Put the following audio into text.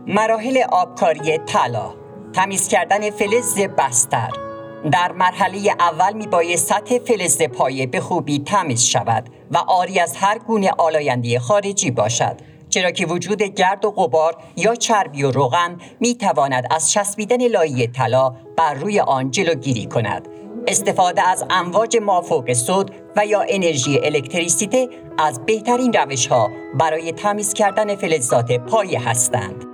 مراحل آبکاری طلا. تمیز کردن فلز بستر. در مرحله اول میباید سطح فلز پایه به خوبی تمیز شود و عاری از هر گونه آلاینده خارجی باشد، چرا که وجود گرد و غبار یا چربی و روغن میتواند از چسبیدن لایه طلا بر روی آن جلوگیری کند. استفاده از امواج مافوق صوت و یا انرژی الکتریسیته از بهترین روش‌ها برای تمیز کردن فلزات پایه هستند.